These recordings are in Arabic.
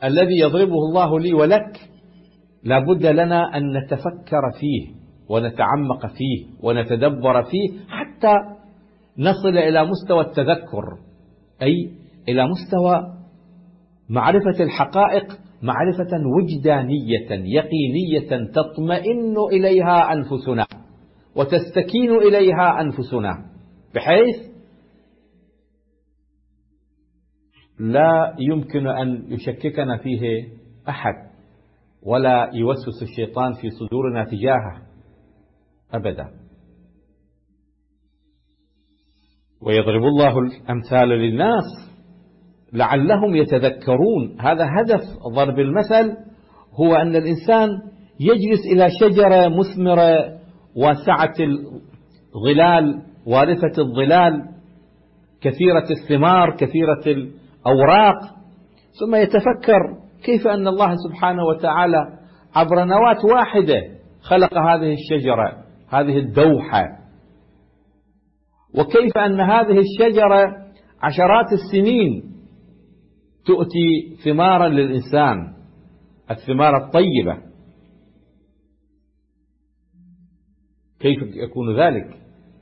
الذي يضربه الله لي ولك لا بد لنا أن نتفكر فيه ونتعمق فيه ونتدبر فيه حتى نصل إلى مستوى التذكر، أي إلى مستوى معرفة الحقائق معرفة وجدانية يقينية تطمئن إليها أنفسنا وتستكين إليها أنفسنا، بحيث لا يمكن أن يشككنا فيه أحد ولا يوسوس الشيطان في صدورنا تجاهه أبدا. ويضرب الله الأمثال للناس لعلهم يتذكرون. هذا هدف ضرب المثل، هو أن الإنسان يجلس إلى شجرة مثمرة واسعة الظلال وارثة الظلال كثيرة الثمار كثيرة الأوراق، ثم يتفكر كيف أن الله سبحانه وتعالى عبر نواة واحدة خلق هذه الشجرة هذه الدوحة، وكيف أن هذه الشجرة عشرات السنين تؤتي ثمارا للإنسان، الثمار الطيبة. كيف يكون ذلك؟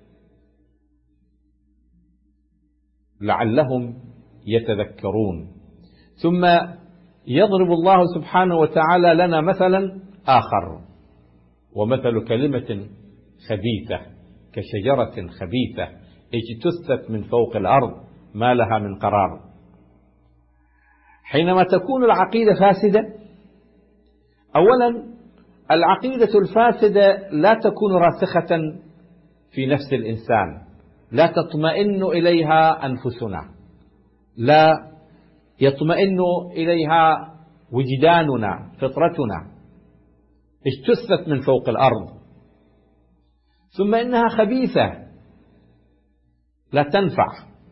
لعلهم يتذكرون. ثم يضرب الله سبحانه وتعالى لنا مثلا آخر، ومثل كلمة خبيثة كشجرة خبيثة اجتثت من فوق الأرض ما لها من قرار. حينما تكون العقيدة فاسدة، أولا العقيدة الفاسدة لا تكون راسخة في نفس الإنسان، لا تطمئن إليها أنفسنا، لا يطمئن إليها وجداننا فطرتنا، اجتثت من فوق الأرض. ثم إنها خبيثة لا تنفع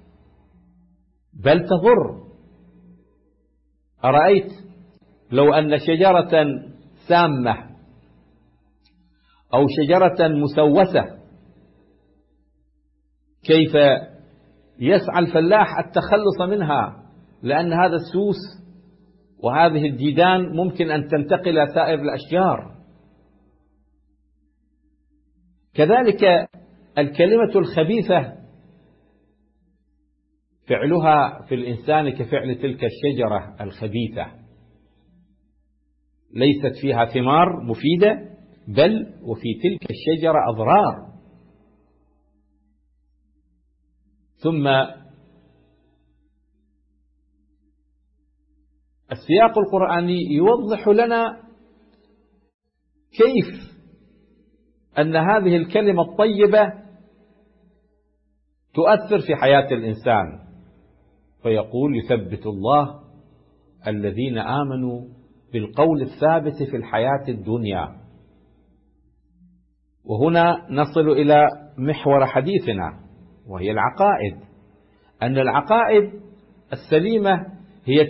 بل تضر. أرأيت لو أن شجرة سامة أو شجرة مسوسة كيف يسعى الفلاح التخلص منها، لأن هذا السوس وهذه الديدان ممكن أن تنتقل سائر الأشجار. كذلك الكلمة الخبيثة فعلها في الإنسان كفعل تلك الشجرة الخبيثة، ليست فيها ثمار مفيدة بل وفي تلك الشجرة أضرار. ثم السياق القرآني يوضح لنا كيف أن هذه الكلمة الطيبة تؤثر في حياة الإنسان، فيقول يثبت الله الذين آمنوا بالقول الثابت في الحياة الدنيا. وهنا نصل إلى محور حديثنا وهي العقائد، أن العقائد السليمة هي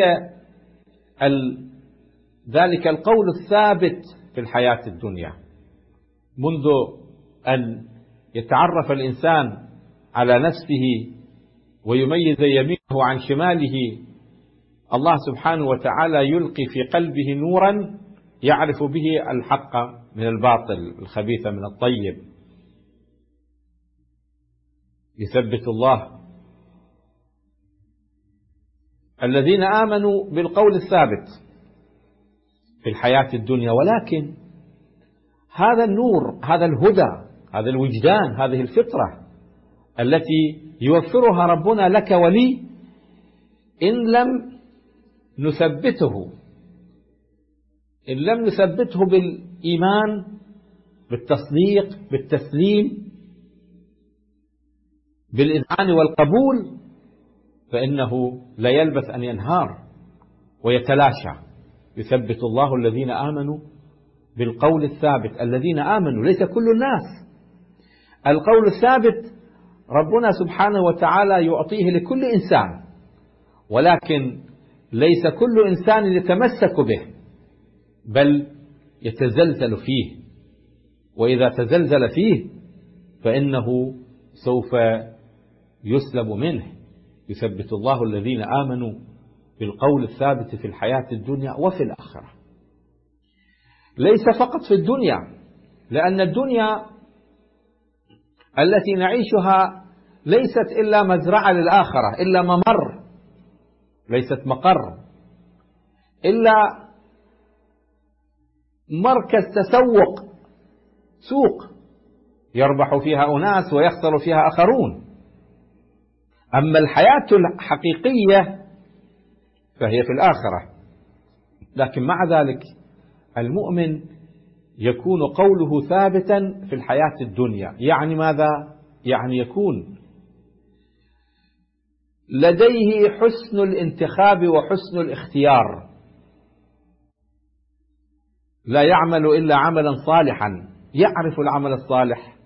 ذلك القول الثابت في الحياة الدنيا، منذ أن يتعرف الإنسان على نفسه ويميز يمينه عن شماله، الله سبحانه وتعالى يلقي في قلبه نورا يعرف به الحق من الباطل، الخبيث من الطيب. يثبت الله الذين آمنوا بالقول الثابت في الحياة الدنيا، ولكن هذا النور هذا الهدى هذا الوجدان هذه الفطرة التي يوفرها ربنا لك ولي، إن لم نثبته بالإيمان بالتصديق بالتسليم بالإذعان والقبول، فإنه لا يلبث أن ينهار ويتلاشى. يثبت الله الذين آمنوا بالقول الثابت. الذين آمنوا ليس كل الناس. القول الثابت ربنا سبحانه وتعالى يعطيه لكل إنسان، ولكن ليس كل إنسان يتمسك به بل يتزلزل فيه، وإذا تزلزل فيه فإنه سوف يسلب منه. يثبت الله الذين آمنوا بالقول الثابت في الحياة الدنيا وفي الآخرة. ليس فقط في الدنيا، لأن الدنيا التي نعيشها ليست إلا مزرعة للآخرة، إلا ممر، ليست مقر، إلا مركز تسوق، سوق يربح فيها أناس ويخسر فيها آخرون. أما الحياة الحقيقية فهي في الآخرة. لكن مع ذلك المؤمن يكون قوله ثابتا في الحياة الدنيا. يعني ماذا؟ يعني يكون لديه حسن الانتخاب وحسن الاختيار، لا يعمل إلا عملا صالحا، يعرف العمل الصالح،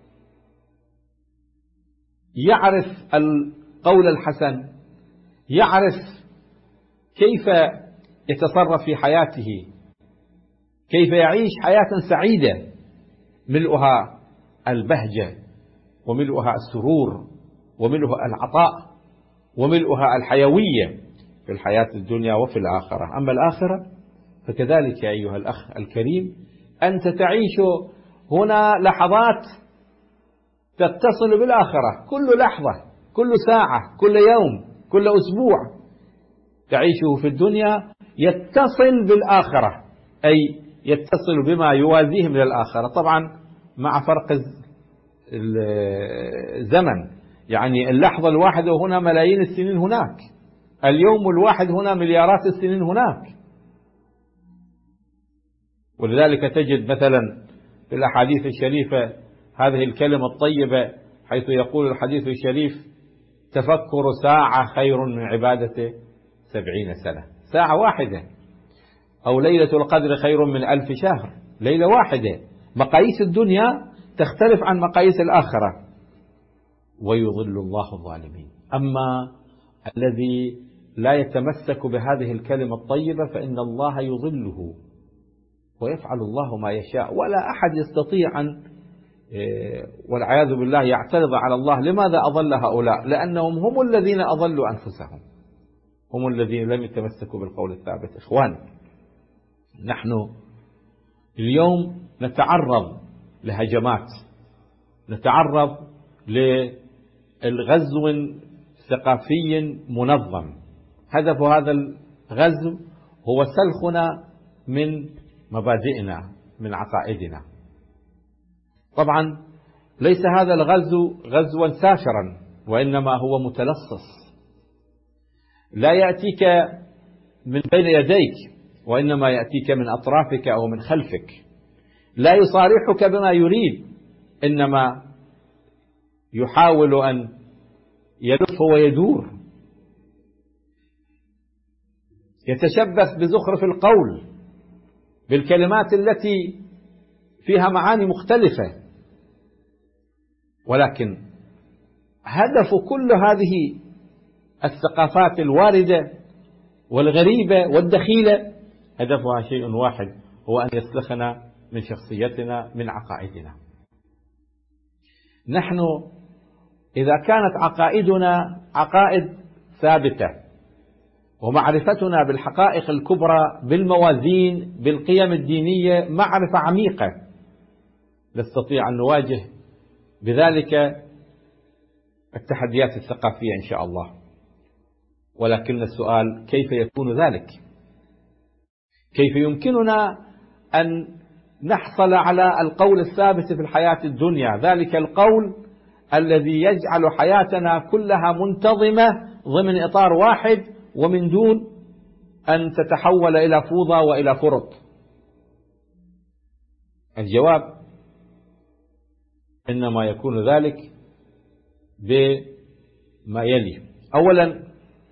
يعرف القول الحسن، يعرف كيف يتصرف في حياته، كيف يعيش حياة سعيدة ملؤها البهجة وملؤها السرور وملؤها العطاء وملؤها الحيوية في الحياة الدنيا وفي الآخرة. أما الآخرة فكذلك يا أيها الأخ الكريم، أنت تعيش هنا لحظات تتصل بالآخرة، كل لحظة، كل ساعة، كل يوم، كل أسبوع تعيشه في الدنيا يتصل بالآخرة، أي يتصل بما يوازيه من الآخرة، طبعا مع فرق الزمن. يعني اللحظة الواحدة هنا ملايين السنين هناك، اليوم الواحد هنا مليارات السنين هناك. ولذلك تجد مثلا في الأحاديث الشريفة هذه الكلمة الطيبة، حيث يقول الحديث الشريف: تفكر ساعة خير من عبادة 70 سنة. ساعة واحدة. أو ليلة القدر خير من 1000 شهر. ليلة واحدة. مقاييس الدنيا تختلف عن مقاييس الآخرة. ويضل الله الظالمين. أما الذي لا يتمسك بهذه الكلمة الطيبة فإن الله يضله ويفعل الله ما يشاء، ولا أحد يستطيع أن والعياذ بالله يعترض على الله. لماذا أضل هؤلاء؟ لأنهم هم الذين أضلوا أنفسهم، هم الذين لم يتمسكوا بالقول الثابت. إخوان، نحن اليوم نتعرض لهجمات، نتعرض للغزو ثقافي منظم. هدف هذا الغزو هو سلخنا من مبادئنا، من عقائدنا. طبعا ليس هذا الغزو غزوا سافرا، وإنما هو متلصص، لا يأتيك من بين يديك، وإنما يأتيك من أطرافك أو من خلفك. لا يصارحك بما يريد، إنما يحاول أن يلف ويدور، يتشبث بزخرف القول، بالكلمات التي فيها معاني مختلفة. ولكن هدف كل هذه الثقافات الواردة والغريبة والدخيلة هدفها شيء واحد، هو أن يسلخنا من شخصيتنا، من عقائدنا. نحن إذا كانت عقائدنا عقائد ثابتة، ومعرفتنا بالحقائق الكبرى، بالموازين، بالقيم الدينية معرفة عميقة، نستطيع أن نواجه بذلك التحديات الثقافية إن شاء الله. ولكن السؤال: كيف يكون ذلك؟ كيف يمكننا أن نحصل على القول الثابت في الحياة الدنيا، ذلك القول الذي يجعل حياتنا كلها منتظمة ضمن إطار واحد ومن دون أن تتحول إلى فوضى وإلى فرط؟ الجواب: إنما يكون ذلك بما يلي. أولا،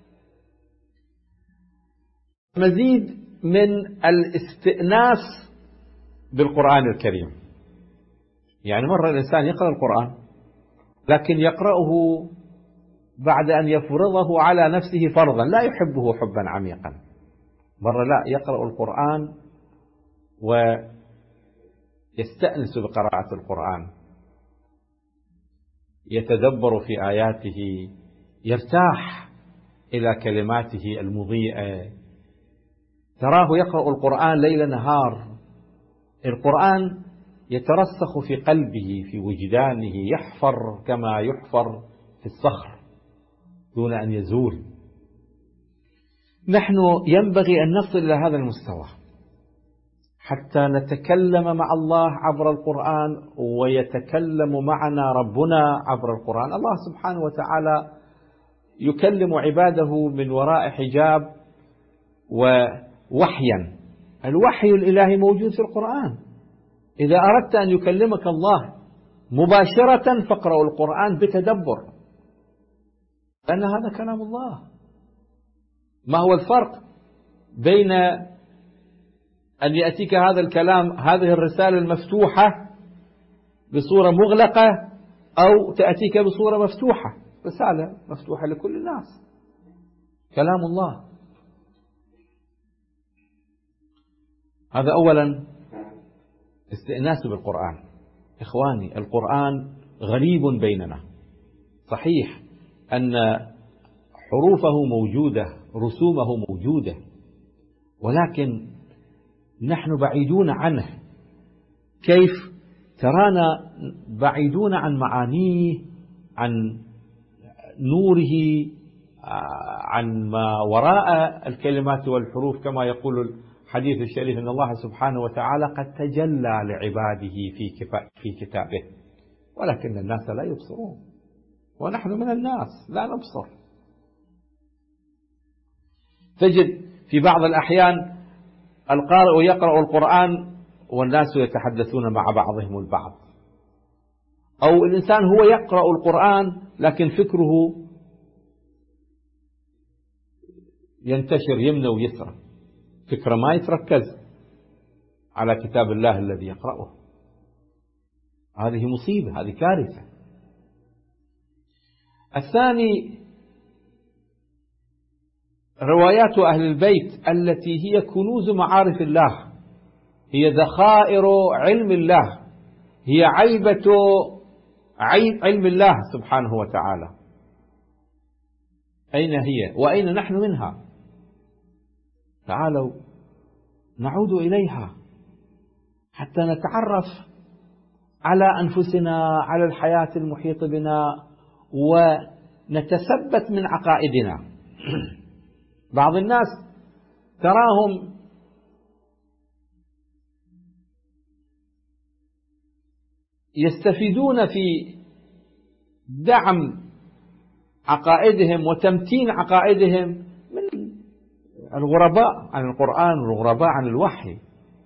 مزيد من الاستئناس بالقرآن الكريم. يعني مرة الإنسان يقرأ القرآن لكن يقرأه بعد أن يفرضه على نفسه فرضا، لا يحبه حبا عميقا. مرة لا، يقرأ القرآن ويستأنس بقراءة القرآن، يتدبر في آياته، يرتاح إلى كلماته المضيئة. تراه يقرأ القرآن ليل نهار، القرآن يترسخ في قلبه في وجدانه، يحفر كما يحفر في الصخر دون أن يزول. نحن ينبغي أن نصل إلى هذا المستوى حتى نتكلم مع الله عبر القرآن ويتكلم معنا ربنا عبر القرآن. الله سبحانه وتعالى يكلم عباده من وراء حجاب ووحيا، الوحي الإلهي موجود في القرآن. إذا أردت أن يكلمك الله مباشرة فاقرأ القرآن بتدبر، لأن هذا كلام الله. ما هو الفرق بين أن يأتيك هذا الكلام، هذه الرسالة المفتوحة بصورة مغلقة، أو تأتيك بصورة مفتوحة، رسالة مفتوحة لكل الناس، كلام الله. هذا أولا استئناس بالقرآن. إخواني، القرآن غريب بيننا، صحيح أن حروفه موجودة، رسومه موجودة، ولكن نحن بعيدون عنه. كيف؟ ترانا بعيدون عن معانيه، عن نوره، عن ما وراء الكلمات والحروف، كما يقول الحديث الشريف إن الله سبحانه وتعالى قد تجلى لعباده في كتابه ولكن الناس لا يبصرون، ونحن من الناس لا نبصر. تجد في بعض الأحيان القارئ يقرأ القرآن والناس يتحدثون مع بعضهم البعض، أو الإنسان هو يقرأ القرآن لكن فكره ينتشر يمنى ويسرى، فكرة ما يتركز على كتاب الله الذي يقرأه. هذه مصيبة، هذه كارثة. الثاني روايات أهل البيت التي هي كنوز معارف الله، هي ذخائر علم الله، هي عيبة علم الله سبحانه وتعالى. أين هي وأين نحن منها؟ تعالوا نعود إليها حتى نتعرف على أنفسنا، على الحياة المحيطة بنا، ونتثبت من عقائدنا. بعض الناس تراهم يستفيدون في دعم عقائدهم وتمتين عقائدهم من الغرباء عن القرآن والغرباء عن الوحي،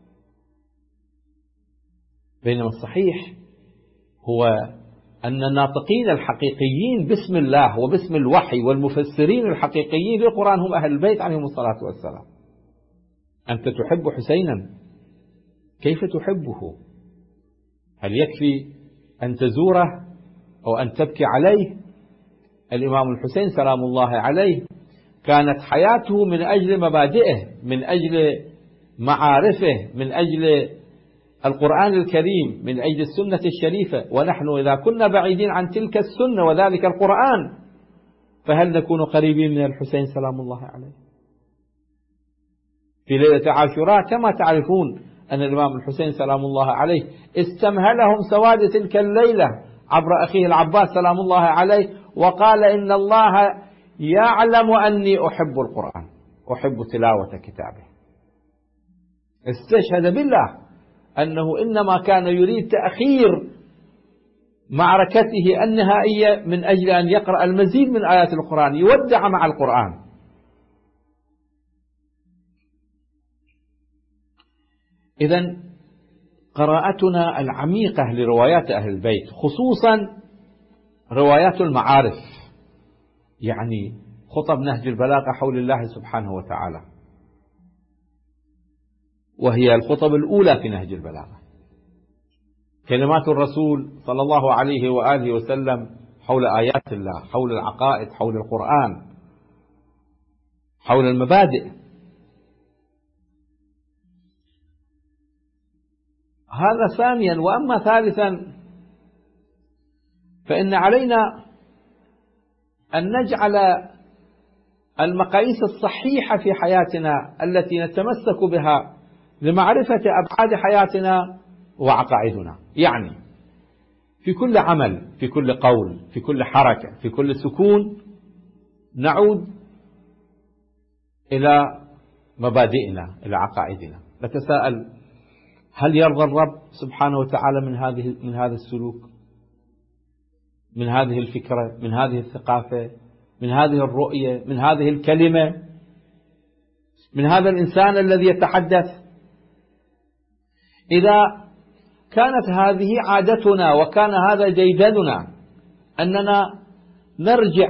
بينما الصحيح هو أن الناطقين الحقيقيين باسم الله وباسم الوحي والمفسرين الحقيقيين للقرآن هم أهل البيت عليهم الصلاة والسلام. أنت تحب حسينا، كيف تحبه؟ هل يكفي أن تزوره أو أن تبكي عليه؟ الإمام الحسين سلام الله عليه كانت حياته من أجل مبادئه، من أجل معارفه، من أجل القرآن الكريم، من أجل السنة الشريفة. ونحن إذا كنا بعيدين عن تلك السنة وذلك القرآن فهل نكون قريبين من الحسين سلام الله عليه؟ في ليلة عاشوراء كما تعرفون أن الإمام الحسين سلام الله عليه استمهلهم سواد تلك الليلة عبر أخيه العباس سلام الله عليه، وقال إن الله يعلم أني أحب القرآن، أحب تلاوة كتابه. استشهد بالله أنه إنما كان يريد تأخير معركته النهائية من أجل أن يقرأ المزيد من آيات القرآن، يودع مع القرآن. إذن قراءتنا العميقة لروايات أهل البيت، خصوصا روايات المعارف، يعني خطب نهج البلاغة حول الله سبحانه وتعالى، وهي الخطب الأولى في نهج البلاغة. كلمات الرسول صلى الله عليه وآله وسلم حول آيات الله، حول العقائد، حول القرآن، حول المبادئ. هذا ثانيا. وأما ثالثا فإن علينا أن نجعل المقاييس الصحيحة في حياتنا التي نتمسك بها لمعرفة أبعاد حياتنا وعقائدنا. يعني في كل عمل، في كل قول، في كل حركة، في كل سكون نعود إلى مبادئنا، إلى عقائدنا. نتساءل: هل يرضى الرب سبحانه وتعالى من هذا السلوك، من هذه الفكرة، من هذه الثقافة، من هذه الرؤية، من هذه الكلمة، من هذا الإنسان الذي يتحدث؟ إذا كانت هذه عادتنا وكان هذا جيدنا أننا نرجع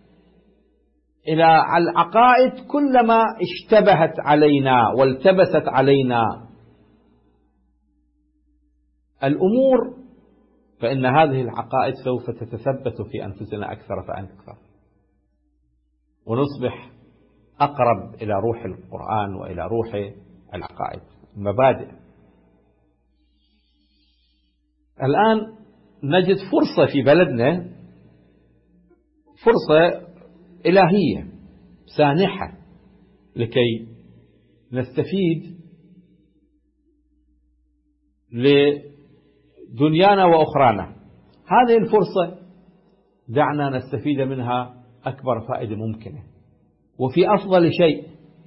إلى العقائد كلما اشتبهت علينا والتبست علينا الأمور، فإن هذه العقائد سوف تتثبت في أنفسنا أكثر فأكثر، ونصبح أقرب إلى روح القرآن وإلى روح العقائد، المبادئ. الآن نجد فرصة في بلدنا، فرصة إلهية سانحة لكي نستفيد لدنيانا وأخرانا. هذه الفرصة دعنا نستفيد منها أكبر فائدة ممكنة، وفي أفضل شيء،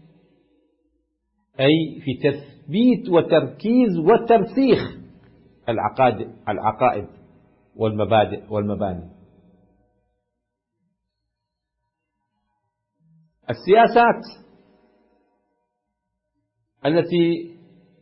أي في تثبيت وتركيز وترسيخ العقائد والمبادئ والمباني. السياسات التي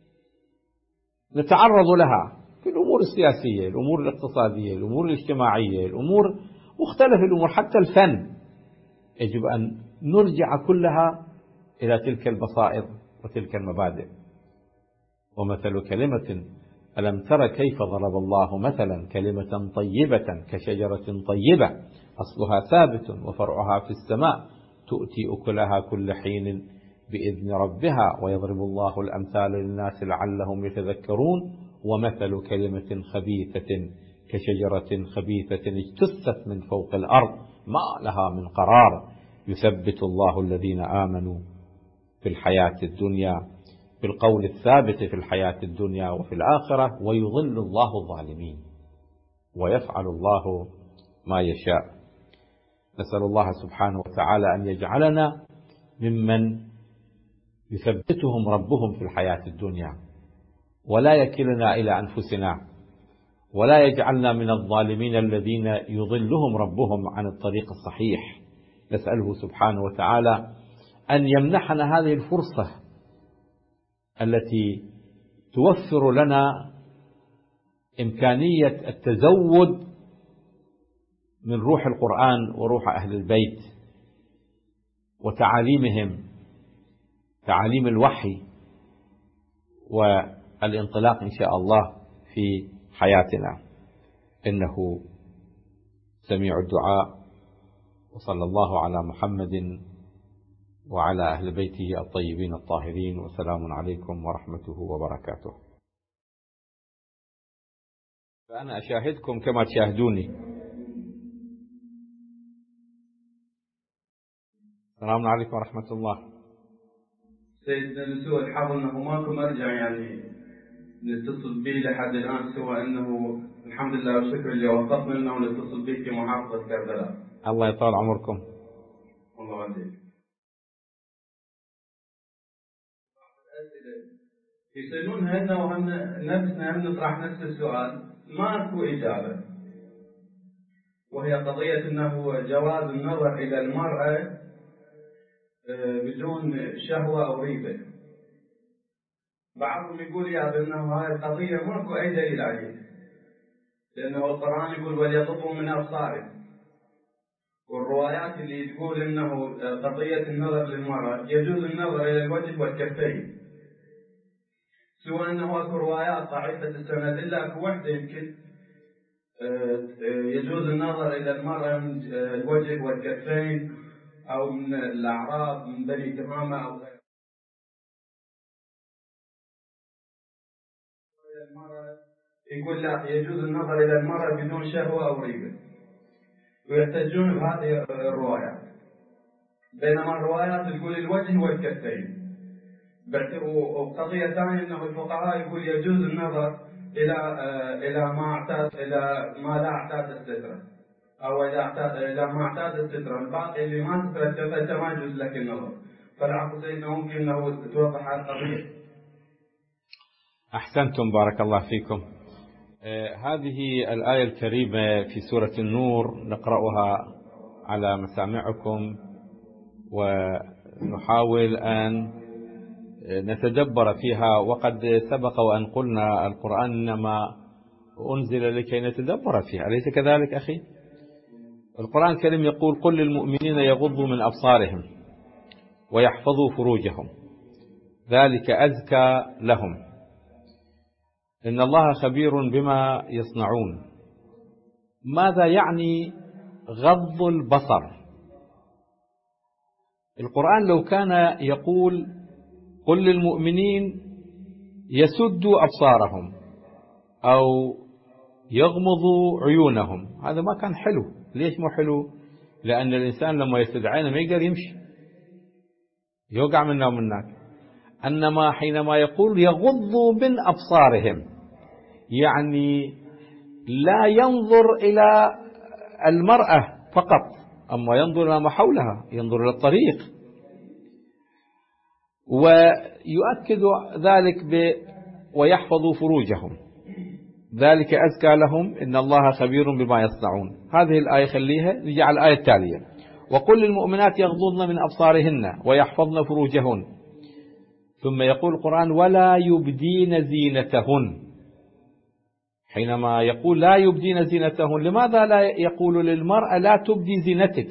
نتعرض لها في الأمور السياسية، الأمور الاقتصادية، الأمور الاجتماعية، الأمور مختلف الأمور، حتى الفن، يجب أن نرجع كلها إلى تلك البصائر وتلك المبادئ. ومثل كلمة ألم تر كيف ضرب الله مثلا كلمة طيبة كشجرة طيبة أصلها ثابت وفرعها في السماء تؤتي أكلها كل حين بإذن ربها ويضرب الله الأمثال للناس لعلهم يتذكرون. ومثل كلمة خبيثة كشجرة خبيثة اجتثت من فوق الأرض ما لها من قرار يثبت الله الذين آمنوا في الحياة الدنيا بالقول الثابت في الحياة الدنيا وفي الآخرة ويضل الله الظالمين ويفعل الله ما يشاء. نسأل الله سبحانه وتعالى أن يجعلنا ممن يثبتهم ربهم في الحياة الدنيا ولا يكلنا إلى أنفسنا، ولا يجعلنا من الظالمين الذين يضلهم ربهم عن الطريق الصحيح. نسأله سبحانه وتعالى أن يمنحنا هذه الفرصة التي توفر لنا إمكانية التزود من روح القرآن وروح أهل البيت وتعاليمهم، تعاليم الوحي، والانطلاق إن شاء الله في حياتنا. إنه سميع الدعاء، وصلى الله على محمد وعلى أهل بيته الطيبين الطاهرين، وسلام عليكم ورحمته وبركاته. فأنا أشاهدكم كما تشاهدوني. السلام عليكم ورحمة الله. سيدنا لسوء الحظ أنه ماكو مرجع يعني نتصل به لحد الآن، سوى أنه الحمد لله والشكر اللي وفقنا أنه نتصل به في محافظة كربلاء. الله يطول عمركم. الله يهديك. يسألون هنا وهم نفسنا هم نطرح نفس السؤال، ماكو إجابة، وهي قضية أنه جواز النظر إلى المرأة بدون شهوة أو ريبة. بعضهم يقول يا أنه هذه القضية ماكو أي دليل عليه، لأنه القرآن يقول وليغضوا من أبصارهم، والروايات اللي تقول أنه قضية النظر للمرأة يجوز النظر إلى الوجه والكفين، سواء أنه أكو روايات ضعيفة السند إلا أكو وحدة يمكن يجوز النظر إلى المرأة من الوجه والكفين أو من الأعراض من بني تمامة أو غيره. يقول لا، يجوز النظر إلى المرأة بدون شهوة أو ريبة، ويحتجون بهذه الروايات. بينما الروايات تقول الوجه والكفين. وقضية ثانية أنه الفقهاء يقول يجوز النظر إلى ما لا اعتاد السترة، أو إلى ما اعتاد السترة، الباقي اللي ما سترته ما يجوز لك النظر. فالعقل إنه ممكن أنه توضح القضية. أحسنتم، بارك الله فيكم. هذه الآية الكريمة في سورة النور نقرأها على مسامعكم ونحاول أن نتدبر فيها. وقد سبق وأن قلنا القرآن إنما أنزل لكي نتدبر فيها، أليس كذلك أخي؟ القرآن الكريم يقول: قل للمؤمنين يغضوا من أبصارهم ويحفظوا فروجهم ذلك أزكى لهم إن الله خبير بما يصنعون. ماذا يعني غض البصر؟ القرآن لو كان يقول قل للمؤمنين يسدوا أبصارهم أو يغمضوا عيونهم، هذا ما كان حلو. ليش مو حلو؟ لأن الإنسان لما يسد عينه ما يقدر يمشي، يوقع منا ومنك. أنما حينما يقول يغضوا من أبصارهم، يعني لا ينظر إلى المرأة فقط، أما ينظر إلى ما حولها، ينظر إلى الطريق. ويؤكد ذلك ويحفظوا فروجهم ذلك أزكى لهم إن الله خبير بما يصنعون. هذه الآية خليها، نجي على الآية التالية: وقل للمؤمنات يغضضن من أبصارهن ويحفظن فروجهن. ثم يقول القرآن: ولا يبدين زينتهن. حينما يقول لا يبدين زينتهن، لماذا لا يقول للمرأة لا تبدي زينتك؟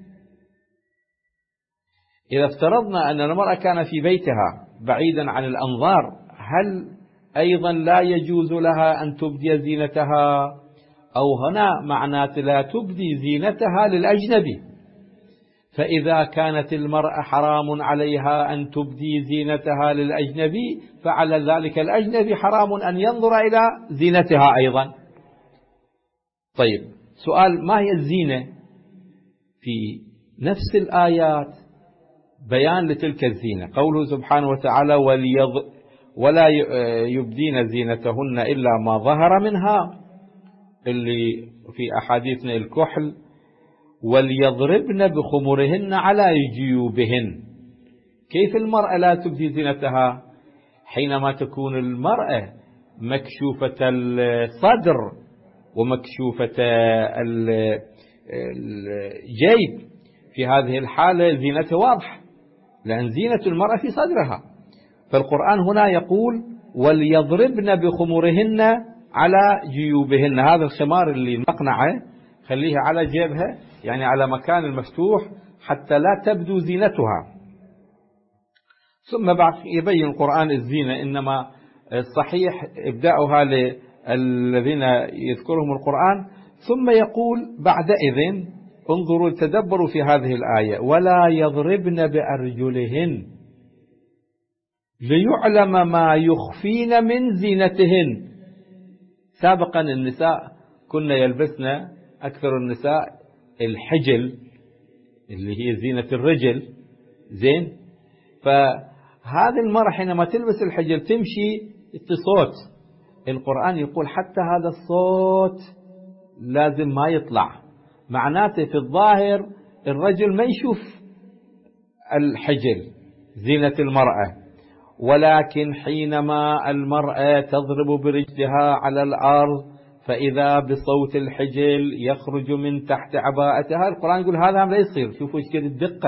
إذا افترضنا أن المرأة كان في بيتها بعيدا عن الأنظار، هل أيضا لا يجوز لها أن تبدي زينتها؟ أو هنا معنات لا تبدي زينتها للأجنبي. فإذا كانت المرأة حرام عليها أن تبدي زينتها للأجنبي، فعلى ذلك الأجنبي حرام أن ينظر إلى زينتها أيضا. طيب، سؤال: ما هي الزينة؟ في نفس الآيات بيان لتلك الزينة. قوله سبحانه وتعالى: ولا يبدين زينتهن إلا ما ظهر منها، اللي في أحاديثنا الكحل. وليضربن بخمرهن على جيوبهن. كيف المرأة لا تبدي زينتها حينما تكون المرأة مكشوفة الصدر ومكشوفة الجيب؟ في هذه الحالة زينتها واضحة، لأن زينة المرأة في صدرها. فالقرآن هنا يقول: وليضربن بخمرهن على جيوبهن. هذا الخمار اللي مقنعة خليها على جيبها، يعني على مكان المفتوح، حتى لا تبدو زينتها. ثم بعد يبين القرآن الزينة، إنما الصحيح إبداؤها للذين يذكرهم القرآن. ثم يقول بعدئذ: انظروا تدبروا في هذه الآية: ولا يضربن بأرجلهن ليعلم ما يخفين من زينتهن. سابقا النساء كنا يلبسن، أكثر النساء، الحجل اللي هي زينة الرجل، زين. فهذه المرأة حينما تلبس الحجل تمشي صوت. القرآن يقول حتى هذا الصوت لازم ما يطلع. معناته في الظاهر الرجل ما يشوف الحجل، زينة المرأة، ولكن حينما المرأة تضرب برجلها على الأرض فإذا بصوت الحجل يخرج من تحت عباءتها، القرآن يقول هذا لا يصير. شوفوا ايش قد الدقة،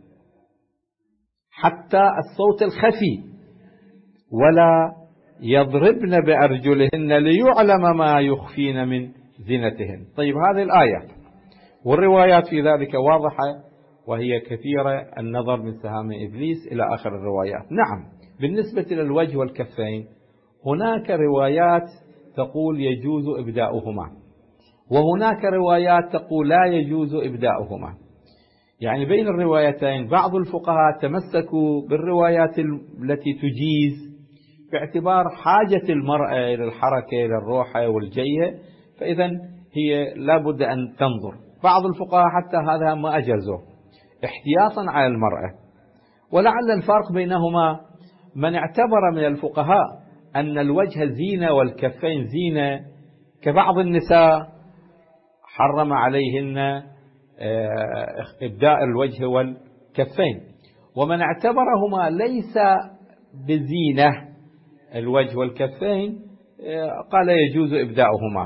حتى الصوت الخفي. ولا يضربن بأرجلهن ليعلم ما يخفين من زينتهن. طيب، هذه الآية والروايات في ذلك واضحة وهي كثيرة، النظر من سهام إبليس إلى آخر الروايات. نعم، بالنسبة للوجه والكفين هناك روايات تقول يجوز إبداؤهما، وهناك روايات تقول لا يجوز إبداؤهما. يعني بين الروايتين بعض الفقهاء تمسكوا بالروايات التي تجيز باعتبار حاجة المرأة إلى الحركة، إلى الروحة والجية، فإذا هي لا بد أن تنظر. بعض الفقهاء حتى هذا ما أجازوه، احتياطا على المرأة. ولعل الفرق بينهما من اعتبر من الفقهاء أن الوجه زينة والكفين زينة كبعض النساء حرم عليهن إبداء الوجه والكفين، ومن اعتبرهما ليس بزينة الوجه والكفين قال يجوز إبداؤهما.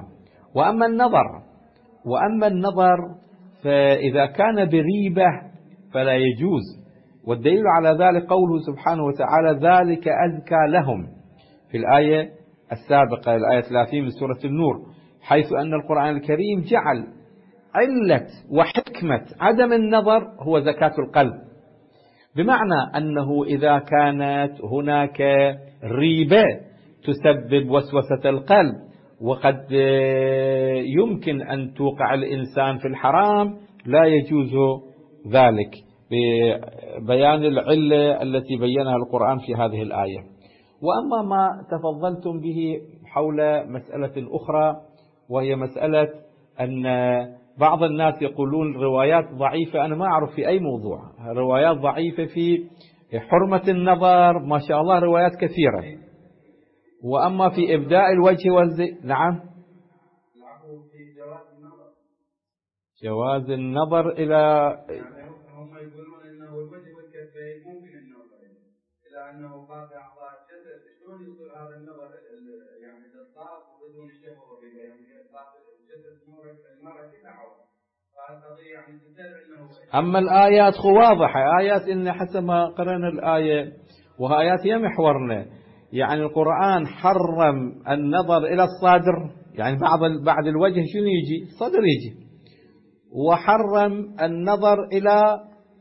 وأما النظر فإذا كان بريبة فلا يجوز، والدليل على ذلك قوله سبحانه وتعالى ذلك أزكى لهم في الآية السابقة الآية 30 من سورة النور، حيث أن القرآن الكريم جعل علة وحكمة عدم النظر هو زكاة القلب، بمعنى أنه إذا كانت هناك ريبة تسبب وسوسة القلب وقد يمكن أن توقع الإنسان في الحرام لا يجوز ذلك ببيان العلة التي بينها القرآن في هذه الآية. وأما ما تفضلتم به حول مسألة أخرى، وهي مسألة أن بعض الناس يقولون روايات ضعيفة، أنا ما أعرف في أي موضوع روايات ضعيفة في حرمة النظر، ما شاء الله روايات كثيرة. وأما في إبداء الوجه نعم جواز النظر إلى هم يقولون أنه الوجه والكفين ممكن النظر إلى أنه باقي أعضاء الجسد، شلون يصير هذا النظر يعني للطاق وبدون شهوة يعني باقي الجسد المرأة كلها عورة، فهذه يعني تدل أنه. أما الآيات واضحة، آيات إن حسب ما قرأنا الآية وآيات هي محورنا، يعني القرآن حرم النظر إلى الصدر، يعني بعد الوجه شنو يجي؟ الصدر يجي، وحرم النظر إلى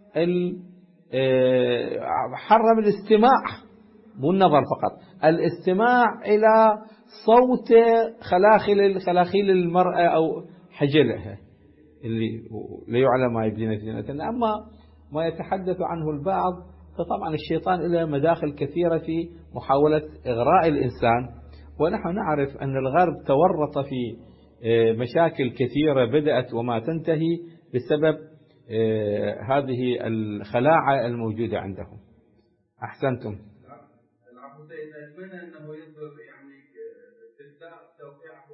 حرم الاستماع، مو النظر فقط، الاستماع إلى صوت خلاخيل المرأة أو حجلها اللي لا يعلم ما يبدين زينة. أما ما يتحدث عنه البعض فطبعا الشيطان له مداخل كثيرة في محاولة إغراء الإنسان، ونحن نعرف أن الغرب تورط في مشاكل كثيرة بدأت وما تنتهي بسبب هذه الخلاعة الموجودة عندهم. أحسنتم. العفو سيدنا، أتمنى أنه يصدر يعني توقيعه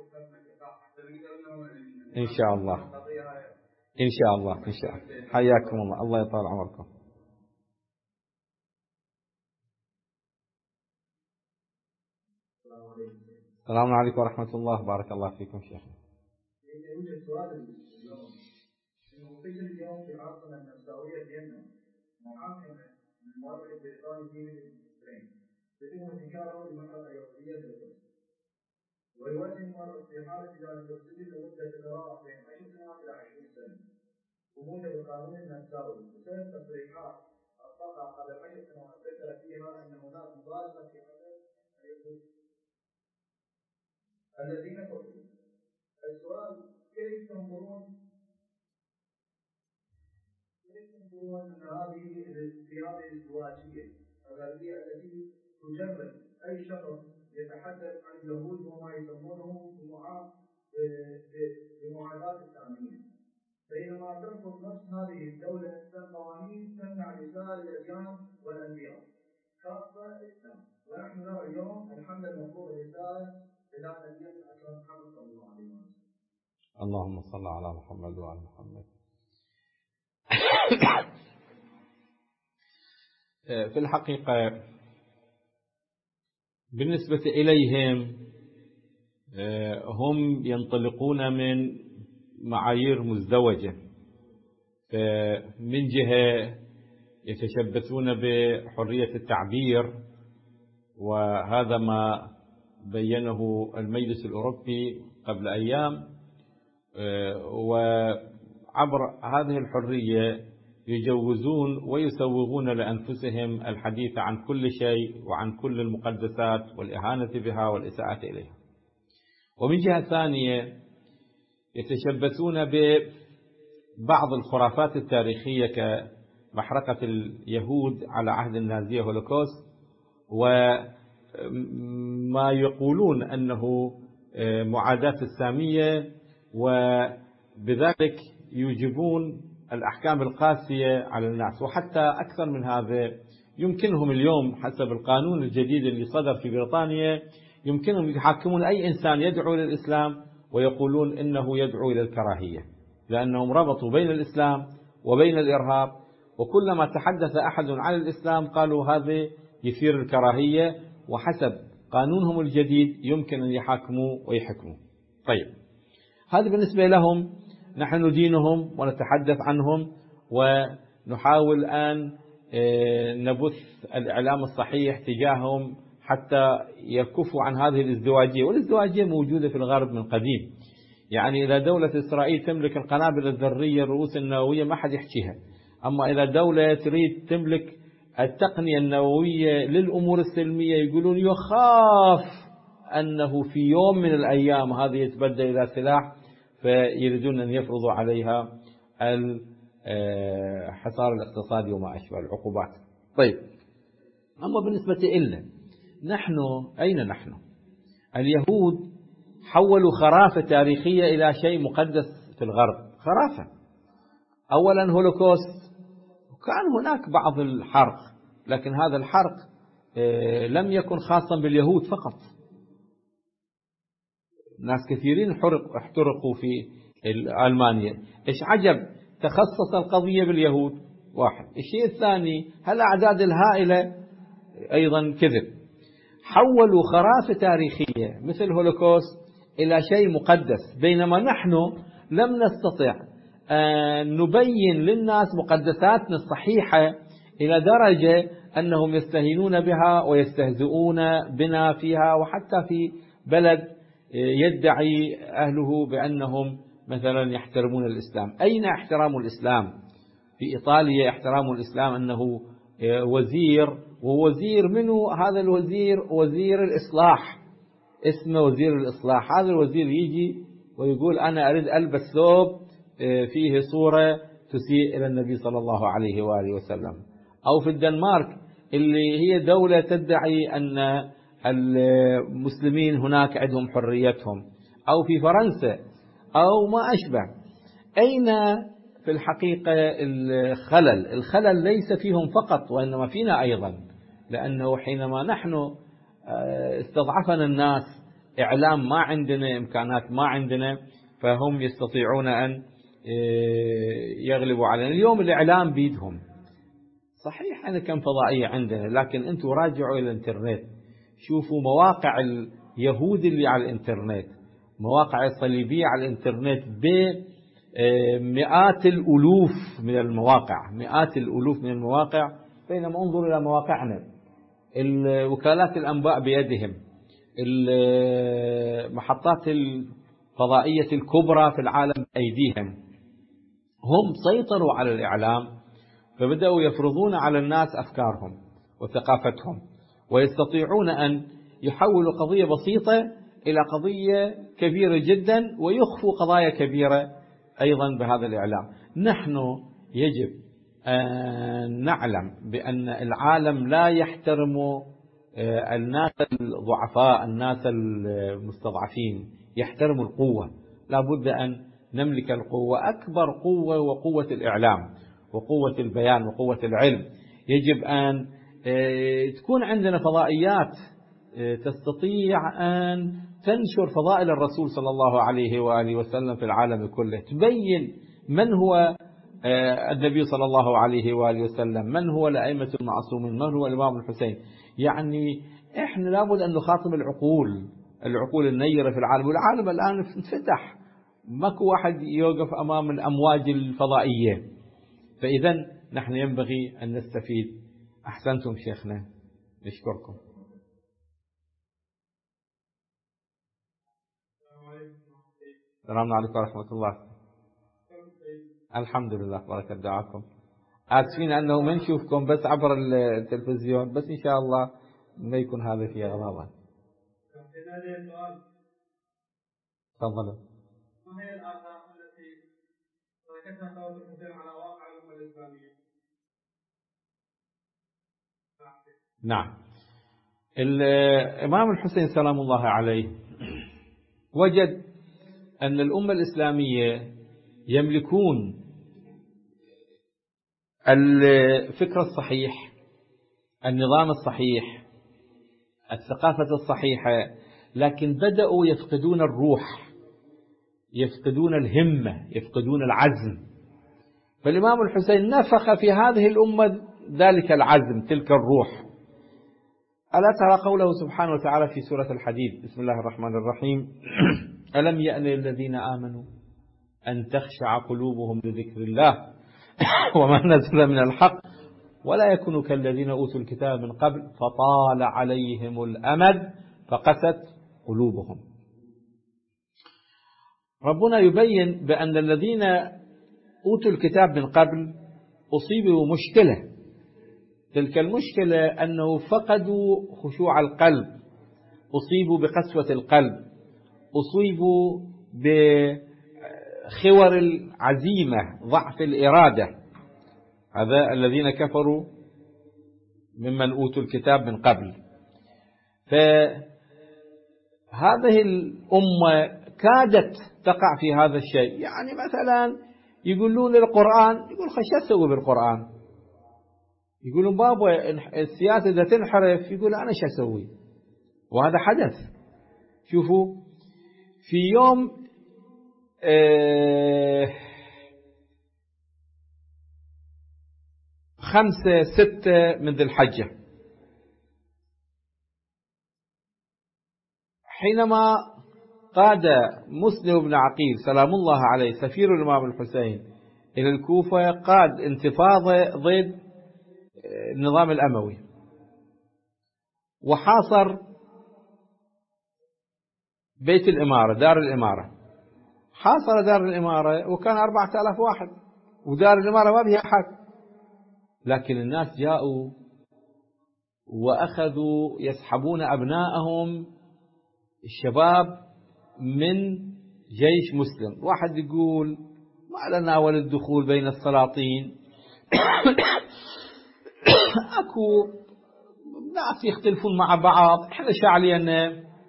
إن شاء الله، إن شاء الله، إن شاء الله. حياكم الله، الله يطال عمركم. السلام عليكم ورحمة الله، بارك الله فيكم شيخنا. يوجد سؤال اليوم انه فكر اليوم في عصرنا النمساويه فيينا محاكمه المؤرخ البريطاني ديفيد سترين بتهمه انكاره لمراه يهوديه للقدس، ويواجه المؤرخ في حاله اذا لم يرتدي لمده تتراوح بين 10 سنوات الى 20 سنه بموجب القانون النمساوي بسبب تصريحات اطلقها قبل 10 سنوات ذكر فيها ان هناك مبالغه في عدد اليهود الذين قتلوا. السؤال كيف تنظرون أن هذه الازدواجية الغربية التي تجرد أي شخص يتحدث عن اليهود وما يسمونه بمعاداة السامية، بينما ترفض نفس هذه الدولة قوانين تمنع رسالة الأديان والأنبياء خاصة الإسلام، ونحن نرى اليوم الحمد المفروض رسالة إلى نبينا الأكرم محمد صلى الله عليه وسلم. اللهم صل على محمد وعلى محمد. في الحقيقة بالنسبة إليهم هم ينطلقون من معايير مزدوجة، من جهة يتشبثون بحرية التعبير، وهذا ما بينه المجلس الأوروبي قبل أيام، وعبر هذه الحرية يجوزون ويسوغون لأنفسهم الحديث عن كل شيء وعن كل المقدسات والإهانة بها والإساءة إليها. ومن جهة ثانية يتشبثون ببعض الخرافات التاريخية كمحرقة اليهود على عهد النازية هولوكوست، وما يقولون أنه معاداة السامية، وبذلك يوجبون الأحكام القاسية على الناس، وحتى أكثر من هذا يمكنهم اليوم حسب القانون الجديد اللي صدر في بريطانيا يمكنهم يحاكمون أي إنسان يدعو إلى الإسلام ويقولون إنه يدعو إلى الكراهية، لأنهم ربطوا بين الإسلام وبين الإرهاب، وكلما تحدث أحد عن الإسلام قالوا هذا يثير الكراهية، وحسب قانونهم الجديد يمكن أن يحاكموا ويحكموا. طيب، هذا بالنسبة لهم. نحن ندينهم ونتحدث عنهم ونحاول أن نبث الإعلام الصحيح تجاههم حتى يكفوا عن هذه الازدواجية، والازدواجية موجودة في الغرب من قديم. يعني إذا دولة إسرائيل تملك القنابل الذرية الرؤوس النووية ما حد يحكيها، أما إذا دولة تريد تملك التقنية النووية للأمور السلمية يقولون يخاف أنه في يوم من الأيام هذه يتبدل إلى سلاح، فيريدون أن يفرضوا عليها الحصار الاقتصادي وما أشبه العقوبات. طيب، أما بالنسبة إلنا نحن، أين نحن؟ اليهود حولوا خرافة تاريخية إلى شيء مقدس في الغرب. خرافة، أولا هولوكوست، وكان هناك بعض الحرق، لكن هذا الحرق لم يكن خاصا باليهود فقط، ناس كثيرين احترقوا في ألمانيا. إيش عجب تخصص القضية باليهود؟ واحد. الشيء الثاني، هالأعداد الهائلة أيضا كذب. حولوا خرافة تاريخية مثل هولوكوست إلى شيء مقدس، بينما نحن لم نستطع أن نبين للناس مقدساتنا الصحيحة إلى درجة أنهم يستهينون بها ويستهزئون بنا فيها، وحتى في بلد يدعي أهله بأنهم مثلا يحترمون الإسلام. أين احترام الإسلام؟ في إيطاليا احترام الإسلام أنه وزير، ووزير منه هذا الوزير وزير الإصلاح، اسمه وزير الإصلاح. هذا الوزير يجي ويقول أنا أريد ألبس ثوب فيه صورة تسيء إلى النبي صلى الله عليه وآله وسلم. أو في الدنمارك اللي هي دولة تدعي أن المسلمين هناك عندهم حريتهم، أو في فرنسا أو ما أشبه. أين في الحقيقة الخلل ليس فيهم فقط وإنما فينا أيضا، لأنه حينما نحن استضعفنا الناس، إعلام ما عندنا، إمكانات ما عندنا، فهم يستطيعون أن يغلبوا علينا. اليوم الإعلام بيدهم، صحيح أنا كم فضائية عندنا، لكن أنتم راجعوا إلى الإنترنت، شوفوا مواقع اليهود اللي على الإنترنت، مواقع الصليبية على الإنترنت بمئات الألوف من المواقع، مئات الألوف من المواقع، بينما انظروا إلى مواقعنا. وكالات الأنباء بيدهم، المحطات الفضائية الكبرى في العالم بأيديهم. هم سيطروا على الإعلام، فبدأوا يفرضون على الناس أفكارهم وثقافتهم، ويستطيعون أن يحولوا قضية بسيطة إلى قضية كبيرة جدا، ويخفوا قضايا كبيرة أيضا بهذا الإعلام. نحن يجب أن نعلم بأن العالم لا يحترم الناس الضعفاء، الناس المستضعفين، يحترم القوة. لا بد أن نملك القوة. أكبر قوة وقوة الإعلام وقوة البيان وقوة العلم. يجب أن تكون عندنا فضائيات تستطيع أن تنشر فضائل الرسول صلى الله عليه وآله وسلم في العالم كله، تبين من هو النبي صلى الله عليه وآله وسلم، من هو الأئمة المعصومين، من هو الإمام الحسين. يعني إحنا لابد أن نخاطب العقول النيرة في العالم، والعالم الآن انفتح، ماكو واحد يوقف أمام الأمواج الفضائية. فإذا نحن ينبغي أن نستفيد. أحسنتم شيخنا، نشكركم. السلام عليكم ورحمة الله. الحمد لله، بارك دعاكم. آسفين أنه ما نشوفكم بس عبر التلفزيون، بس إن شاء الله ما يكون هذا فيه غضاضة. تفضلوا. ما هي الآثار التي تركتها ثورة الحسين على واقع الأمة الإسلامية؟ نعم، الإمام الحسين سلام الله عليه وجد أن الأمة الإسلامية يملكون الفكر الصحيح، النظام الصحيح، الثقافة الصحيحة، لكن بدأوا يفقدون الروح، يفقدون الهمة، يفقدون العزم. فالإمام الحسين نفخ في هذه الأمة ذلك العزم، تلك الروح. ألا ترى قوله سبحانه وتعالى في سورة الحديد: بسم الله الرحمن الرحيم: ألم يأن للذين آمنوا أن تخشع قلوبهم لذكر الله وما نزل من الحق ولا يكونوا كالذين أوتوا الكتاب من قبل فطال عليهم الأمد فقست قلوبهم. ربنا يبين بأن الذين أوتوا الكتاب من قبل أصيبوا مشكلة. تلك المشكلة أنه فقدوا خشوع القلب، أصيبوا بقسوة القلب، أصيبوا بخور العزيمة، ضعف الإرادة. هذا الذين كفروا ممن أوتوا الكتاب من قبل. فهذه الأمة كادت تقع في هذا الشيء. يعني مثلا يقولون القرآن، يقول خش أسوي بالقرآن. يقولون بابا السياسة إذا تنحرف، يقول أنا شو أسوي. وهذا حدث. شوفوا في يوم 5-6 من ذي الحجة، حينما قاد مسلم بن عقيل سلام الله عليه سفير الإمام الحسين إلى الكوفة، قاد انتفاضة ضد النظام الأموي، وحاصر بيت الإمارة، دار الإمارة. حاصر دار الإمارة وكان 4000 واحد، ودار الإمارة ما بها أحد. لكن الناس جاءوا وأخذوا يسحبون أبنائهم الشباب من جيش مسلم. واحد يقول ما لنا ولد الدخول بين السلاطين أكو ناس يختلفون مع بعض، احنا شاعلينا.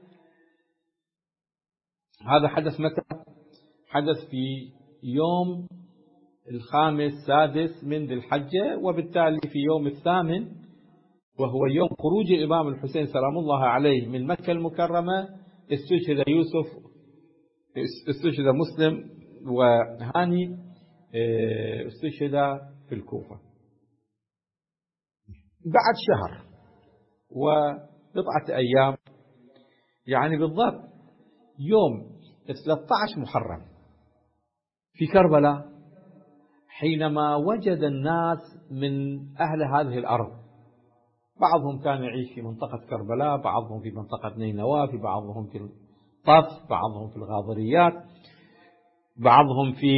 هذا حدث متى؟ حدث في يوم 5-6 من ذي الحجة، وبالتالي في يوم 8 وهو يوم خروج الإمام الحسين سلام الله عليه من مكة المكرمة استشهد يوسف، استشهد مسلم، وهاني استشهد في الكوفة بعد شهر وبضعة أيام، يعني بالضبط يوم 13 محرم في كربلاء، حينما وجد الناس من أهل هذه الأرض، بعضهم كان يعيش في منطقة كربلاء، بعضهم في منطقة نينوى، في بعضهم في الطف، بعضهم في الغاضريات، بعضهم في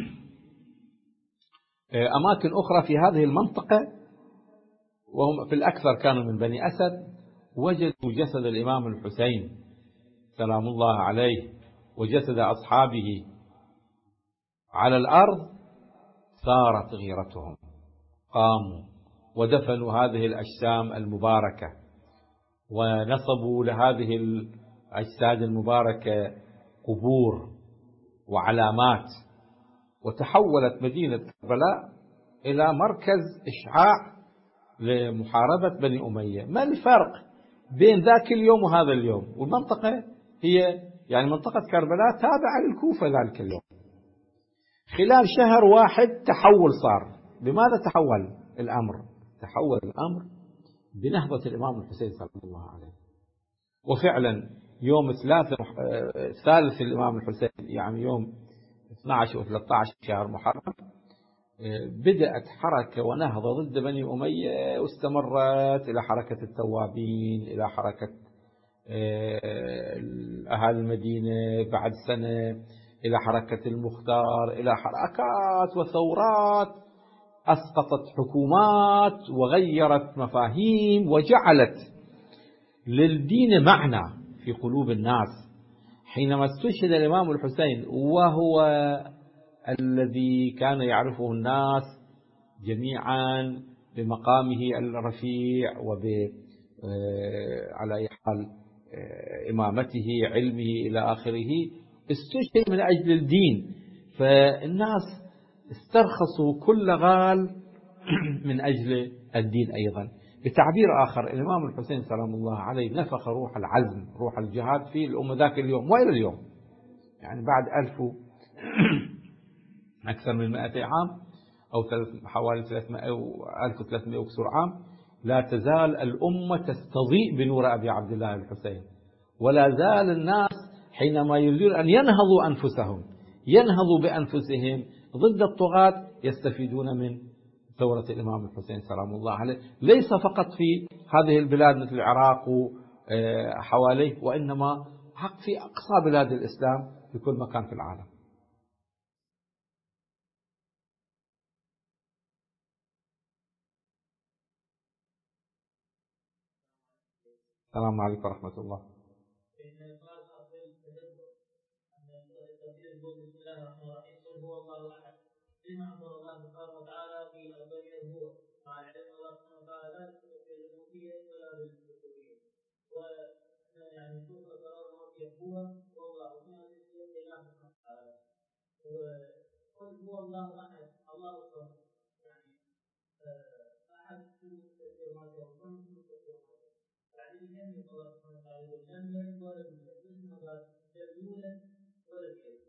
أماكن أخرى في هذه المنطقة، وهم في الأكثر كانوا من بني أسد. وجدوا جسد الإمام الحسين سلام الله عليه وجسد أصحابه على الأرض، ثارت غيرتهم، قاموا ودفنوا هذه الأجسام المباركة، ونصبوا لهذه الأجساد المباركة قبور وعلامات، وتحولت مدينة كربلاء إلى مركز إشعاع لمحاربة بني أمية. ما الفرق بين ذاك اليوم وهذا اليوم؟ والمنطقة هي يعني منطقة كربلاء تابعة للكوفة ذلك اليوم. خلال شهر واحد تحول صار. بماذا تحول الأمر؟ تحول الأمر بنهضة الإمام الحسين صلى الله عليه. وفعلا يوم 3 الإمام الحسين، يعني يوم 12 و13 شهر محرم، بدأت حركة ونهضة ضد بني أمية، واستمرت إلى حركة التوابين، إلى حركة أهالي المدينة بعد سنة، إلى حركة المختار، إلى حركات وثورات أسقطت حكومات وغيرت مفاهيم وجعلت للدين معنى في قلوب الناس. حينما استشهد الإمام الحسين وهو الذي كان يعرفه الناس جميعا بمقامه الرفيع على أي حال إمامته، علمه إلى آخره، استشهد من أجل الدين. فالناس استرخصوا كل غال من أجل الدين أيضا. بتعبير آخر الإمام الحسين سلام الله عليه نفخ روح العزم روح الجهاد في الأمة ذاك اليوم وإلى اليوم، يعني بعد أكثر من 200 عام أو حوالي 300 أو 1300 وكسور عام، لا تزال الأمة تستضيء بنور أبي عبد الله الحسين، ولا زال الناس حينما يريدون أن ينهضوا بأنفسهم ضد الطغاة يستفيدون من ثورة الإمام الحسين سلام الله عليه، ليس فقط في هذه البلاد مثل العراق وحواليه، وإنما في أقصى بلاد الإسلام في كل مكان في العالم. السلام عليكم ورحمة الله. بسم الله الرحمن الرحيم. قل هو الله احد. لما امر الله سبحانه وتعالى في الضمير هو مع العلم الله سبحانه وتعالى لا في الالوهيه ولا بالربوبيه، ويعني سوء قرار المرجع هو والله وفي هذه السوره اله سبحانه وتعالى. وقل هو الله احد الله الصمد، يعني احد في تفسير ما جاء وصمد في تفسير ما جاء. بعدين يهم الله سبحانه وتعالى يقول لم يلد ولم يولد، مثل ما قال لم يولد ولم يلد.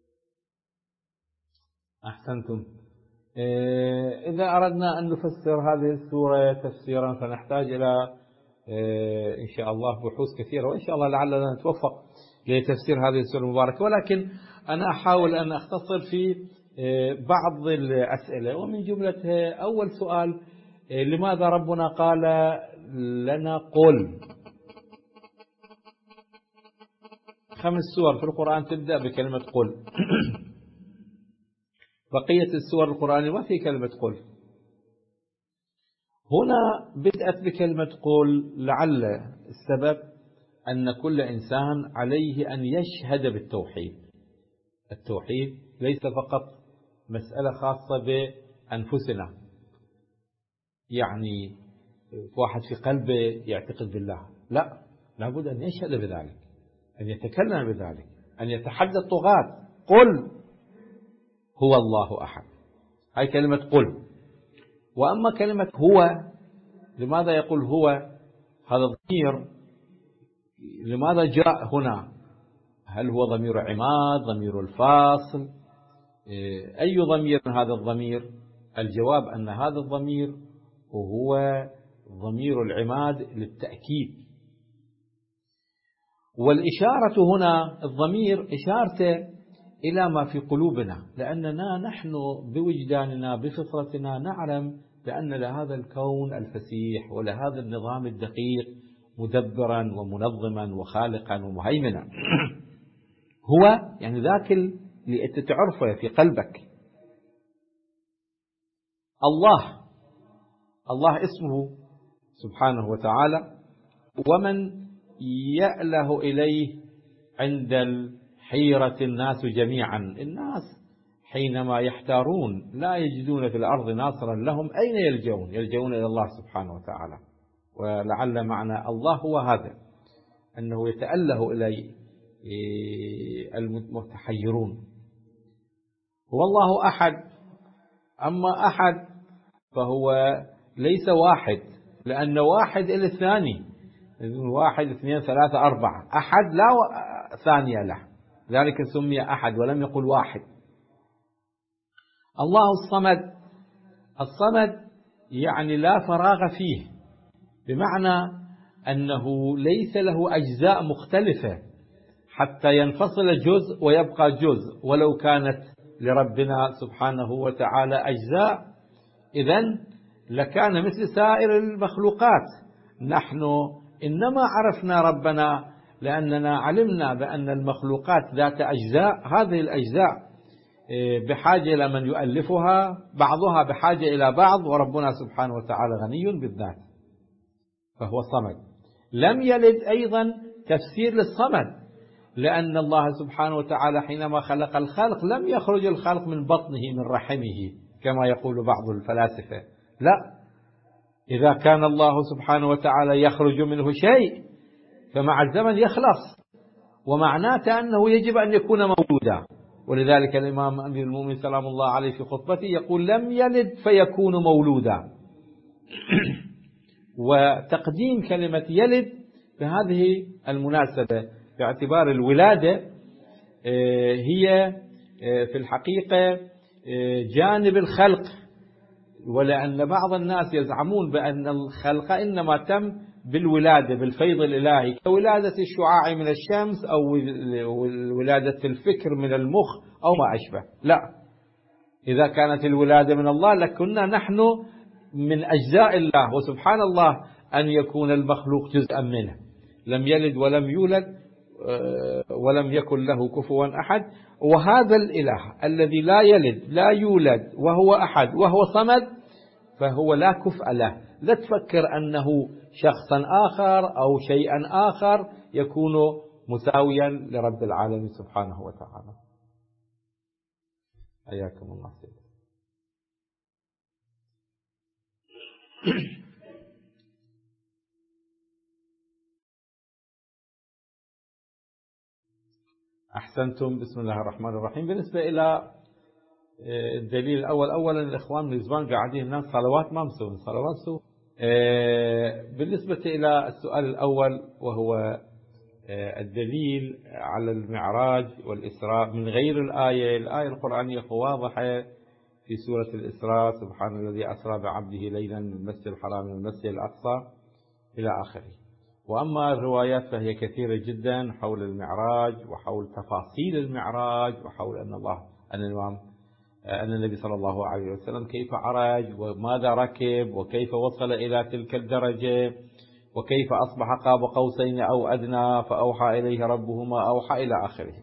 أحسنتم. إذا أردنا أن نفسر هذه السورة تفسيرا فنحتاج إلى إن شاء الله بحوث كثيرة، وإن شاء الله لعلنا نتوفق لتفسير هذه السورة المباركة، ولكن أنا أحاول أن أختصر في بعض الأسئلة، ومن جملتها أول سؤال: لماذا ربنا قال لنا قل؟ 5 سور في القرآن تبدأ بكلمة قل. بقية السور القرآنية ما في كلمة قل. هنا بدأت بكلمة قل لعل السبب أن كل إنسان عليه أن يشهد بالتوحيد. التوحيد ليس فقط مسألة خاصة بأنفسنا، يعني واحد في قلبه يعتقد بالله، لا، لابد أن يشهد بذلك، أن يتكلم بذلك، أن يتحدى الطغاة. قل هو الله أحد، هاي كلمة قل. وأما كلمة هو، لماذا يقول هو؟ هذا الضمير لماذا جاء هنا؟ هل هو ضمير عماد، ضمير الفاصل، أي ضمير من هذا الضمير؟ الجواب أن هذا الضمير هو ضمير العماد للتأكيد. والإشارة هنا الضمير إشارته إلى ما في قلوبنا، لأننا نحن بوجداننا بفطرتنا نعلم بأن لهذا الكون الفسيح ولهذا النظام الدقيق مدبرا ومنظما وخالقا ومهيمنا. هو يعني ذاك اللي أنت تعرفه في قلبك. الله اسمه سبحانه وتعالى، ومن يأله إليه عند حيرة الناس جميعا. الناس حينما يحتارون لا يجدون في الأرض ناصرا لهم، أين يلجؤون؟ يلجؤون إلى الله سبحانه وتعالى. ولعل معنى الله هو هذا، أنه يتأله إليه المتحيرون. والله أحد. أما أحد فهو ليس واحد، لأن واحد إلى الثاني، 1 2 3 4. أحد لا ثانية له، ذلك سمي أحد ولم يقل واحد. الله الصمد. الصمد يعني لا فراغ فيه، بمعنى أنه ليس له أجزاء مختلفة حتى ينفصل جزء ويبقى جزء. ولو كانت لربنا سبحانه وتعالى أجزاء إذن لكان مثل سائر المخلوقات. نحن إنما عرفنا ربنا لأننا علمنا بأن المخلوقات ذات أجزاء، هذه الأجزاء بحاجة إلى من يؤلفها، بعضها بحاجة إلى بعض، وربنا سبحانه وتعالى غني بالذات فهو صمد. لم يلد أيضا تفسير للصمد، لأن الله سبحانه وتعالى حينما خلق الخلق لم يخرج الخلق من بطنه من رحمه كما يقول بعض الفلاسفة، لا، إذا كان الله سبحانه وتعالى يخرج منه شيء فمع الزمن يخلص، ومعناته أنه يجب أن يكون موجودا. ولذلك الإمام أمير المؤمنين سلام الله عليه في خطبته يقول: لم يلد فيكون مولودا. وتقديم كلمة يلد بهذه المناسبة باعتبار الولادة هي في الحقيقة جانب الخلق، ولأن بعض الناس يزعمون بأن الخلق إنما تم بالولادة بالفيض الإلهي كولادة الشعاع من الشمس أو ولادة الفكر من المخ أو ما أشبه. لا، إذا كانت الولادة من الله لكنا نحن من أجزاء الله، وسبحان الله أن يكون المخلوق جزءا منه. لم يلد ولم يولد ولم يكن له كفوا أحد. وهذا الإله الذي لا يلد لا يولد وهو أحد وهو صمد فهو لا كفء له. لا تفكر أنه شخصا آخر أو شيئا آخر يكون مساويا لرب العالمين سبحانه وتعالى. حياكم الله سيدي. أحسنتم. بسم الله الرحمن الرحيم. بالنسبة إلى الدليل الأول، أولا الإخوان من زمان قاعدين الناس صلوات ما مسوين صلوات سو. بالنسبة إلى السؤال الأول وهو الدليل على المعراج والإسراء من غير الآية القرآنية واضحة في سورة الإسراء: سبحان الذي أسرى بعبده ليلا من المسجد الحرام إلى المسجد الأقصى إلى آخره. وأما الروايات فهي كثيرة جدا حول المعراج وحول تفاصيل المعراج وحول أن النبي صلى الله عليه وسلم كيف عرج وماذا ركب وكيف وصل إلى تلك الدرجة وكيف أصبح قاب قوسين أو أدنى فأوحى إليه ربه ما أوحى إلى آخره.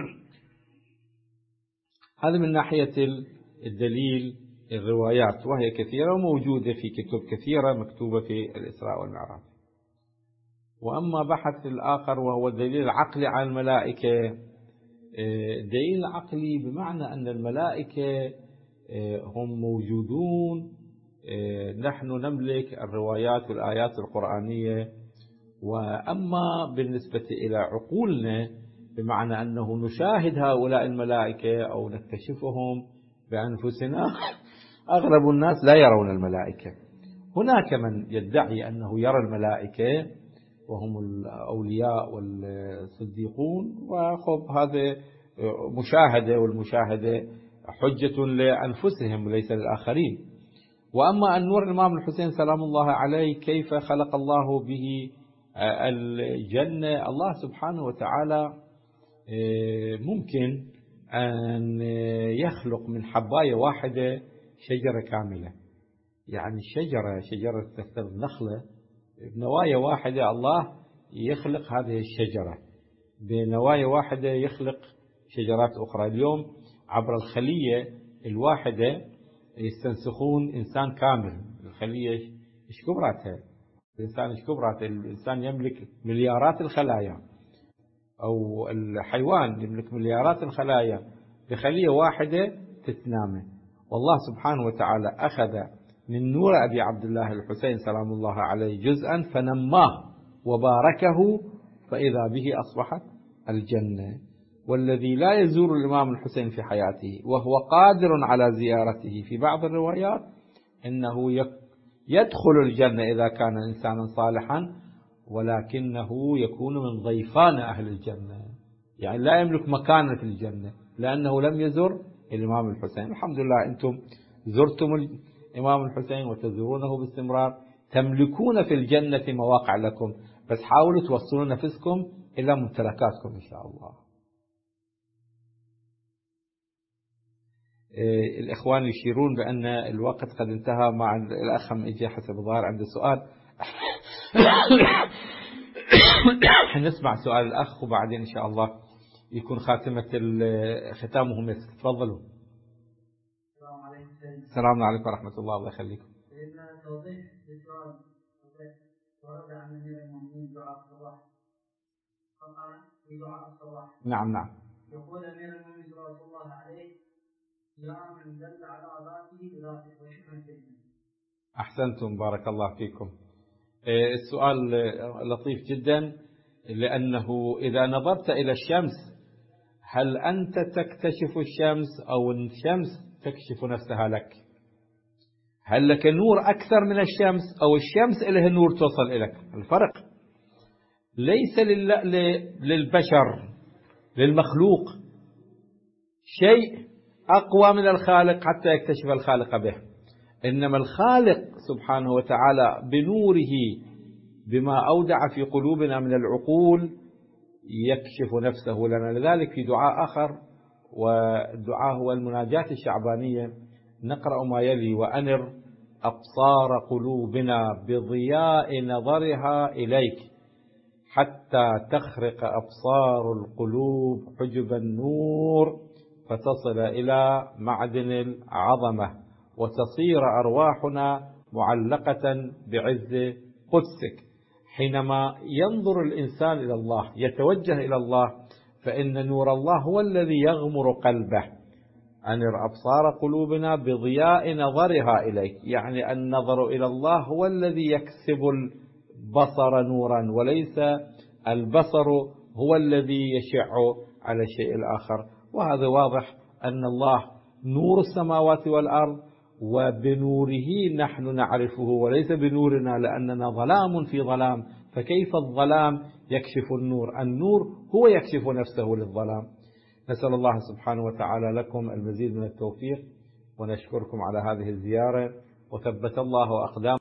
هذا من ناحية الدليل الروايات، وهي كثيرة وموجودة في كتب كثيرة مكتوبة في الإسراء والمعراج. وأما بحث الآخر وهو الدليل العقلي على الملائكة، الدليل العقلي بمعنى أن الملائكة هم موجودون، نحن نملك الروايات والآيات القرآنية. وأما بالنسبة إلى عقولنا بمعنى أنه نشاهد هؤلاء الملائكة أو نكتشفهم بأنفسنا، أغلب الناس لا يرون الملائكة. هناك من يدعي أنه يرى الملائكة وهم الأولياء والصديقون، وخب هذا مشاهدة، والمشاهدة حجة لأنفسهم وليس للآخرين. وأما النور الإمام الحسين سلام الله عليه كيف خلق الله به الجنة، الله سبحانه وتعالى ممكن أن يخلق من حباية واحدة شجرة كاملة. يعني شجرة النخلة بنوايا واحدة الله يخلق هذه الشجرة، بنوايا واحدة يخلق شجرات أخرى. اليوم عبر الخلية الواحدة يستنسخون إنسان كامل. الخلية إيش كبرتها؟ الإنسان إيش كبرته؟ الإنسان يملك مليارات الخلايا، أو الحيوان يملك مليارات الخلايا بخلية واحدة تتنامى. والله سبحانه وتعالى أخذ من نور أبي عبد الله الحسين سلام الله عليه جزءا فنماه وباركه فإذا به أصبحت الجنة. والذي لا يزور الإمام الحسين في حياته وهو قادر على زيارته في بعض الروايات إنه يدخل الجنة إذا كان إنسانا صالحا، ولكنه يكون من ضيفان أهل الجنة، يعني لا يملك مكانا في الجنة لأنه لم يزر الإمام الحسين. الحمد لله أنتم زرتم الإمام الحسين وتزورونه باستمرار، تملكون في الجنة مواقع لكم، بس حاولوا توصلوا نفسكم إلى ممتلكاتكم إن شاء الله. الإخوان يشيرون بأن الوقت قد انتهى. مع الأخ إجي حسب الظاهر عنده سؤال. نسمع سؤال الأخ وبعدين إن شاء الله يكون ختامه مسك. تفضلوا. السلام عليكم ورحمة الله. الله يخليكم. توضيح للسؤال ورد عن أمير المؤمنين دعاء الصباح، فقال في دعاء الصباح. نعم. يقول أمير المؤمنين صلى الله عليه: يا من دل على ذاته بذاته وشكرا كلمة. أحسنتم، بارك الله فيكم. السؤال لطيف جدا، لأنه إذا نظرت إلى الشمس هل أنت تكتشف الشمس أو الشمس تكشف نفسها لك؟ هل لك نور أكثر من الشمس أو الشمس إليه نور توصل إليك؟ الفرق ليس للبشر للمخلوق شيء أقوى من الخالق حتى يكتشف الخالق به، إنما الخالق سبحانه وتعالى بنوره بما أودع في قلوبنا من العقول يكشف نفسه لنا. لذلك في دعاء آخر، والدعاء هو المناجاة الشعبانية، نقرأ ما يلي: وأنر أبصار قلوبنا بضياء نظرها إليك حتى تخرق أبصار القلوب حجب النور فتصل إلى معدن العظمة وتصير أرواحنا معلقة بعز قدسك. حينما ينظر الإنسان إلى الله يتوجه إلى الله فإن نور الله هو الذي يغمر قلبه. أنر أبصار قلوبنا بضياء نظرها إليك، يعني النظر إلى الله هو الذي يكسب البصر نورا، وليس البصر هو الذي يشع على الشيء الآخر. وهذا واضح أن الله نور السماوات والأرض، وبنوره نحن نعرفه وليس بنورنا، لأننا ظلام في ظلام، فكيف الظلام يكشف النور؟ النور هو يكشف نفسه للظلام. نسأل الله سبحانه وتعالى لكم المزيد من التوفيق، ونشكركم على هذه الزيارة، وثبت الله أقدام